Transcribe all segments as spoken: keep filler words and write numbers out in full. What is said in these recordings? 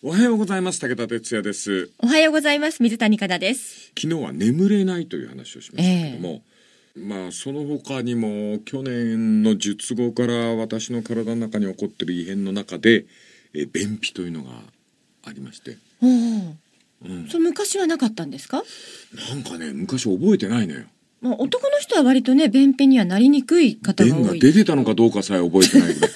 おはようございます。武田哲也です。 おはようございます。水谷香奈です。 昨日は眠れないという話をしましたけども、えー、まあその他にも去年の術後から私の体の中に起こっている異変の中で、えー、便秘というのがありまして、 おー、うん、それ昔はなかったんですか？ なんかね、昔覚えてないのよ。 まあ、男の人は割とね、便秘にはなりにくい方が多い。 便が出てたのかどうかさえ覚えてないぐらい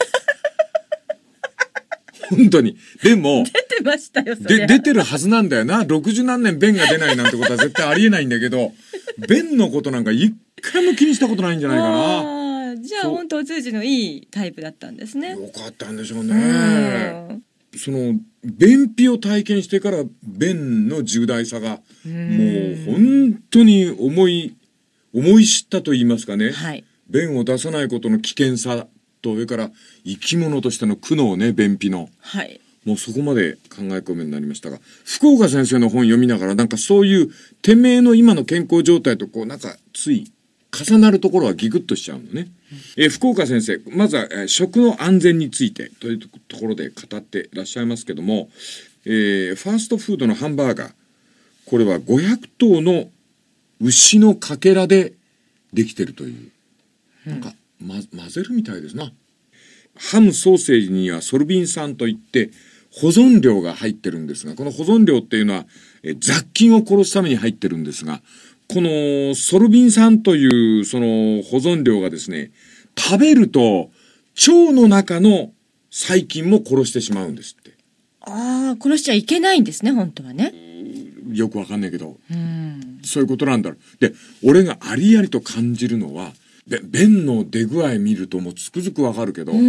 本当に。でも出てましたよ。そで出てるはずなんだよな。ろくじゅう何年便が出ないなんてことは絶対ありえないんだけど便のことなんか一回も気にしたことないんじゃないかな。 あ、じゃあ本当お通じのいいタイプだったんですね。 よかったんでしょうね。その便秘を体験してから便の重大さがもう本当に思い思い知ったと言いますかね、はい、便を出さないことの危険さと、それから生き物としての苦悩ね、便秘の、はい、もうそこまで考え込むようになりましたが、福岡先生の本読みながらなんかそういうてめえの今の健康状態とこうなんかつい重なるところはギクッとしちゃうのね、うん、え福岡先生、まずは、えー、食の安全についてというところで語っていらっしゃいますけども、えー、ファーストフードのハンバーガー、これはごひゃくとうの牛のかけらでできてるという、うん、なんか、ま、混ぜるみたいですな。ハムソーセージにはソルビン酸といって保存料が入ってるんですが、この保存料っていうのはえ雑菌を殺すために入ってるんですが、このソルビン酸というその保存料がですね、食べると腸の中の細菌も殺してしまうんですって。 ああ、殺しちゃいけないんですね、本当はね。 よくわかんないけど、うん、そういうことなんだろう。で、俺がありありと感じるのは、便の出具合見るともうつくづくわかるけど、うん、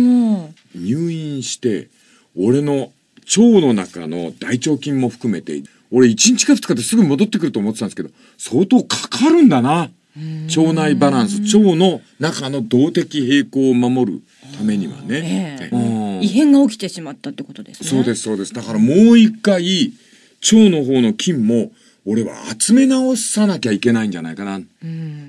入院して俺の腸の中の大腸菌も含めて俺いちにちかふつかですぐ戻ってくると思ってたんですけど、相当かかるんだな。腸内バランス、腸の中の動的平衡を守るためにはね、 えーうん、異変が起きてしまったってことですね。 そうですそうです。だからもう一回腸の方の菌も俺は集め直さなきゃいけないんじゃないかな、うん、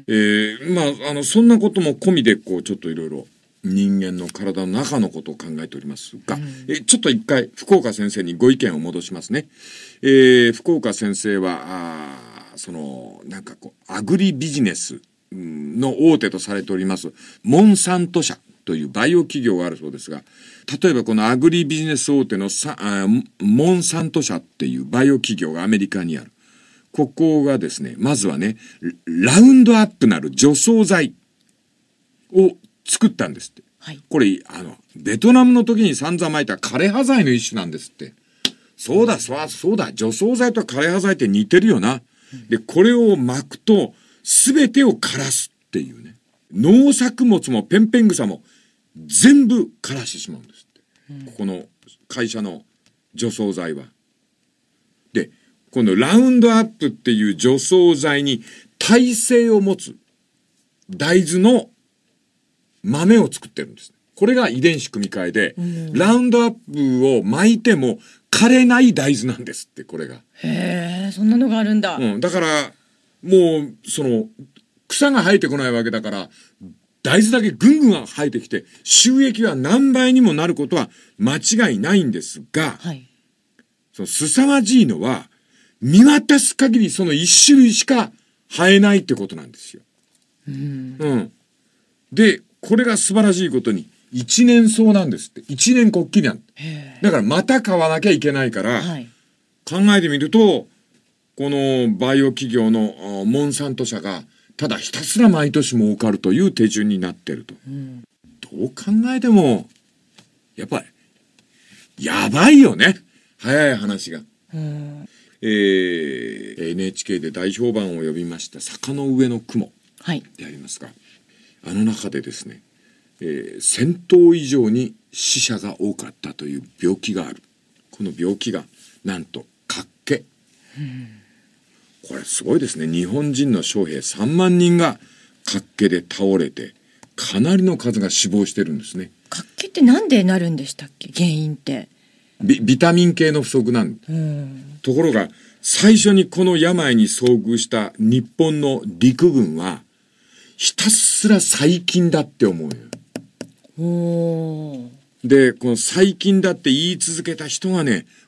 えー、まああのそんなことも込みでこうちょっといろいろ人間の体の中のことを考えておりますが、うん、えちょっと一回福岡先生にご意見を戻しますね。えー、福岡先生はあそのなんかこうアグリビジネスの大手とされておりますモンサント社というバイオ企業があるそうですが、例えばこのアグリビジネス大手のさあモンサント社っていうバイオ企業がアメリカにある。ここがですね、まずはね、ラウンドアップなる除草剤を作ったんですって。はい、これ、あの、ベトナムの時に散々撒いた枯葉剤の一種なんですって。そうだ、そうだ、そうだ、除草剤と枯葉剤って似てるよな。うん、で、これを撒くと、すべてを枯らすっていうね。農作物もペンペン草も全部枯らしてしまうんですって。うん、ここの会社の除草剤は。で、今度ラウンドアップっていう除草剤に耐性を持つ大豆の豆を作ってるんです。これが遺伝子組み換えで、うん、ラウンドアップを巻いても枯れない大豆なんですって、これが。 へえ、そんなのがあるんだ。 うん、だからもうその草が生えてこないわけだから、大豆だけぐんぐん生えてきて収益は何倍にもなることは間違いないんですが、はい、その凄まじいのは見渡す限りその一種類しか生えないってことなんですよ。うん。うん。で、これが素晴らしいことに一年草なんですって。一年こっきりなんだ。だからまた買わなきゃいけないから、はい、考えてみると、このバイオ企業のモンサント社がただひたすら毎年儲かるという手順になってると。うん、どう考えても、やっぱり、やばいよね。早い話が。うんえー、エヌエイチケー で大評判を呼びました坂の上の雲でありますが、はい、あの中でですね、えー、せんとう以上に死者が多かったという病気がある。この病気がなんと脚気、うん、これすごいですね。日本人の将兵さんまんにんが脚気で倒れてかなりの数が死亡してるんですね。 脚気ってなんでなるんでしたっけ、原因って。 ビ, ビタミン系の不足なんだ。ところが最初にこの病に遭遇した日本の陸軍はひたすら細菌だって思うよ。おでこの細菌だって言い続けた人がね、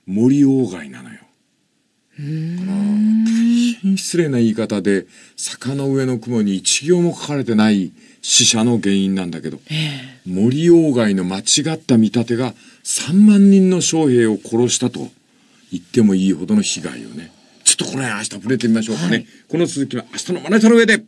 森鴎外なのよ。 うーんこの大変失礼な言い方で坂の上の雲に一行も書かれてない死者の原因なんだけど、 え森鴎外の間違った見立てがさんまん人の将兵を殺したと言ってもいいほどの被害をね。ちょっとこの辺明日触れてみましょうかね。 はいこの続きは明日のまな板の上で。